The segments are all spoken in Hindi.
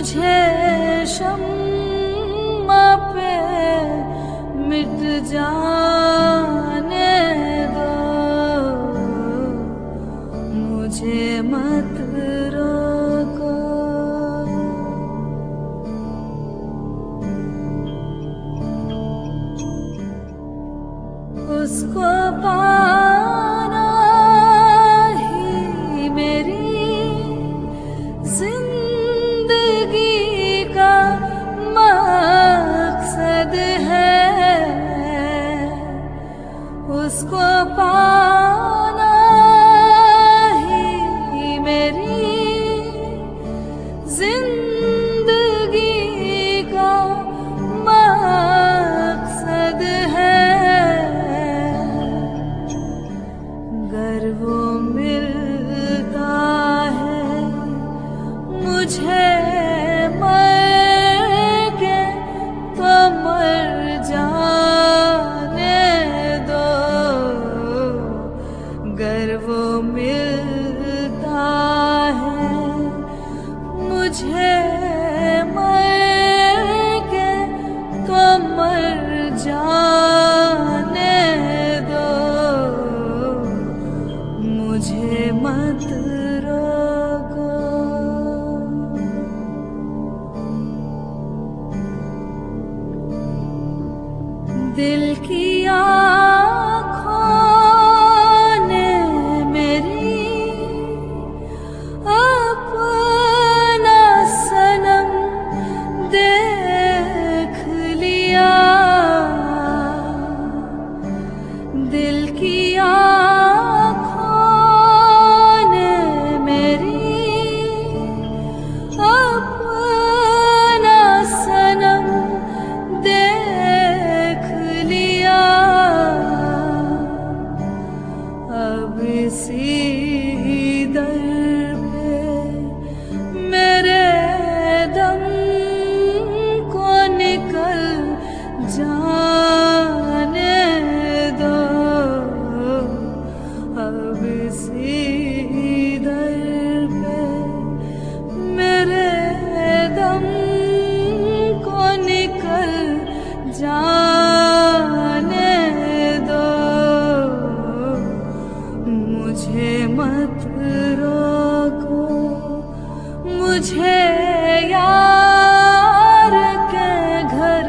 मुझे शम्मा पे मिट जाने दो, मुझे मत रोको। उसको पाना ही मेरी जिंदगी का मकसद है। उसको पाना ही मेरी जिंदगी का मकसद है। अगर वो मिलता है मुझे मर के तो मर जाने दो। अगर वो मिलता है मुझे मर के तो मर जाने दो, मुझे मत रोको। दिल की आँखों ने मेरी अपना सनम देख लिया। दिल की आँखों ने मेरी अपना सनम देख लिया। अब इसी दर पे मेरे दम को निकल जाने दो। अब इसी दर पे मेरे दम को निकल जाने दो, मुझे मत रोको। मुझे यार के घर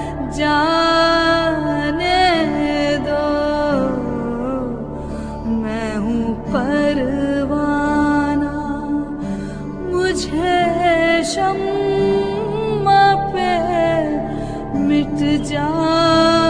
जाने दो। मैं हूँ परवाना, मुझे शम्मा पे मिट जा।